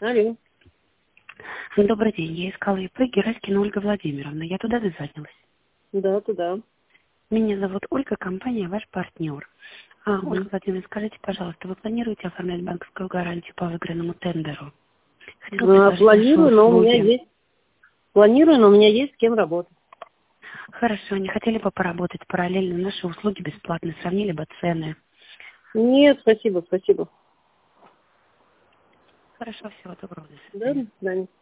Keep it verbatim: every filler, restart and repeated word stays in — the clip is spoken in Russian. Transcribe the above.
Алло. Добрый день. Я искала ИП Гераськина Ольга Владимировна. Я туда дозвонилась. Да, туда. Меня зовут Ольга, компания ваш партнер. А, Угу. Ольга Владимировна, скажите, пожалуйста, вы планируете оформлять банковскую гарантию по выигранному тендеру? Хотела А, предложить наши планирую, но у меня услуги. есть. Планирую, но у меня есть с кем работать. Хорошо, не хотели бы поработать параллельно? Наши услуги бесплатные, сравнили бы цены. Нет, спасибо, спасибо. Хорошо, всего доброго, до Да, свидания. до свидания.